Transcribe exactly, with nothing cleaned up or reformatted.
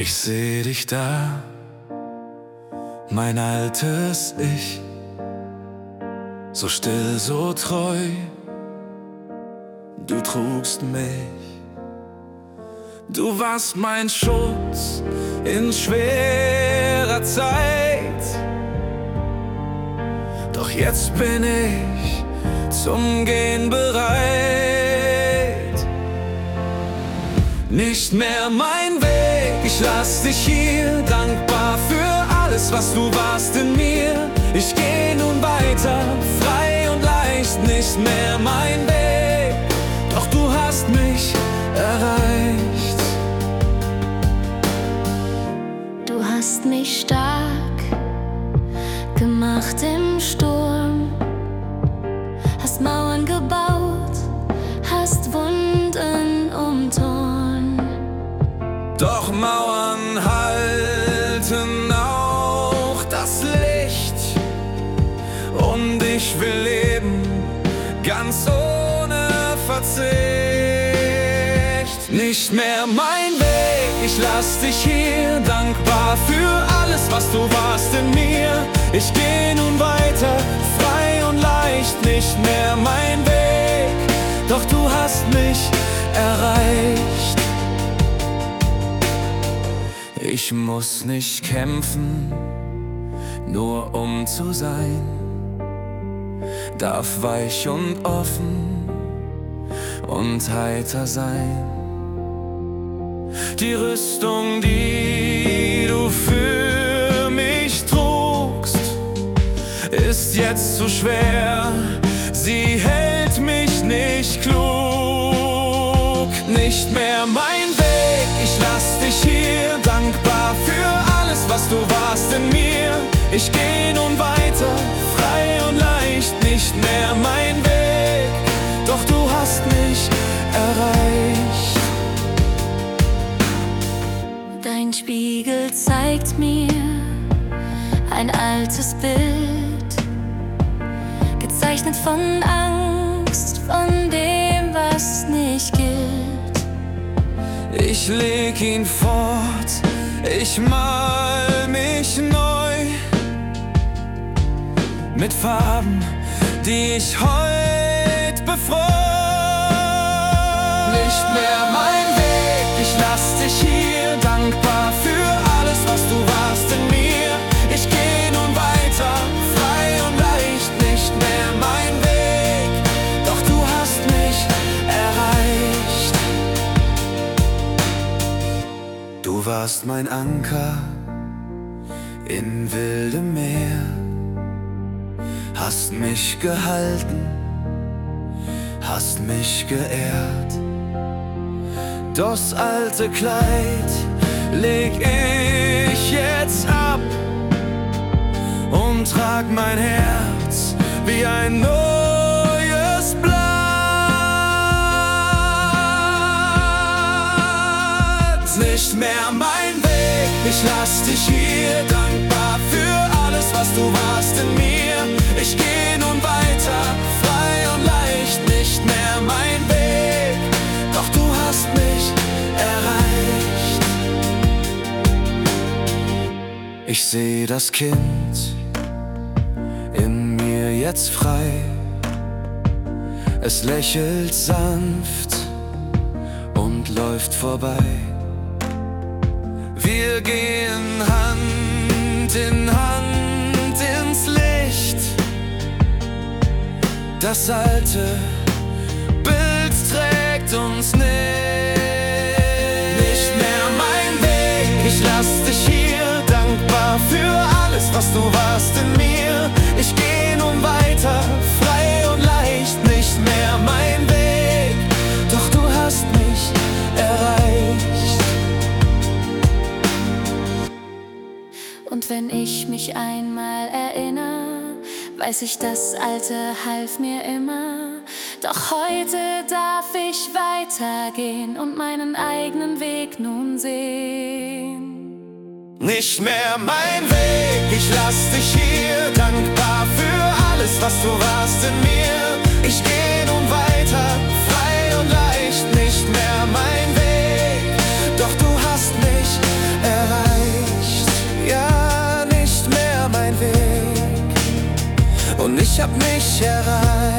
Ich seh dich da, mein altes Ich, so still, so treu, du trugst mich. Du warst mein Schutz in schwerer Zeit, doch jetzt bin ich zum Gehen bereit. Nicht mehr mein Weg, ich lass dich hier, dankbar für alles, was du warst in mir. Ich geh nun weiter, frei und leicht, nicht mehr mein Weg, doch du hast mich erreicht. Du hast mich stark gemacht im Sturm, hast Mauern gebaut, hast Wunden umtorn. Doch Mauern halten auch das Licht, und ich will leben, ganz ohne Verzicht. Nicht mehr mein Weg, ich lass dich hier, dankbar für alles, was du warst in mir. Ich geh nun weiter, frei und leicht, nicht mehr mein Weg, doch du hast mich erreicht. Ich muss nicht kämpfen, nur um zu sein, darf weich und offen und heiter sein. Die Rüstung, die du für mich trugst, ist jetzt zu schwer, sie hält mich nicht klug. Nicht mehr mein Weg, ich lass dich hier, dankbar für alles, was du warst in mir. Ich geh nun weiter, frei und leicht, nicht mehr mein Weg, doch du hast mich erreicht. Dein Spiegel zeigt mir ein altes Bild, gezeichnet von Angst, von dem, was nicht gilt. Ich leg ihn fort, ich mal mich neu, mit Farben, die ich heut befreu. Nicht mehr mein Weg, ich lass dich hier, dankbar für alles, was du warst in mir. Ich geh nun weiter, frei und leicht, nicht mehr mein Weg, doch du hast mich erreicht. Du warst mein Anker in wildem Meer, hast mich gehalten, hast mich geehrt. Das alte Kleid leg ich jetzt ab und trag mein Herz wie ein neues Blatt. Nicht mehr mein Weg, ich lass dich hier, dankbar für alles, was du warst in mir. Ich geh nun weiter, frei und leicht, nicht mehr mein Weg, doch du hast mich erreicht. Ich seh das Kind in mir jetzt frei, es lächelt sanft und läuft vorbei. Wir gehen Hand in Hand ins Licht, das alte Bild trägt uns nicht. Nicht mehr mein Weg, ich lass dich hier, dankbar für alles, was du warst in mir. Ich geh nun weiter, frei und leicht, nicht mehr mein Weg, doch du hast mich erreicht. Und wenn ich mich einmal erinnere, weiß ich, das Alte half mir immer. Doch heute darf ich weitergehen und meinen eigenen Weg nun sehen. Nicht mehr mein Weg, ich lass dich hier, dankbar für alles, was du warst in mir. Ich geh nun weiter, frei und leicht, nicht mehr mein Weg, doch du hast mich erreicht. ich hab mich erreicht.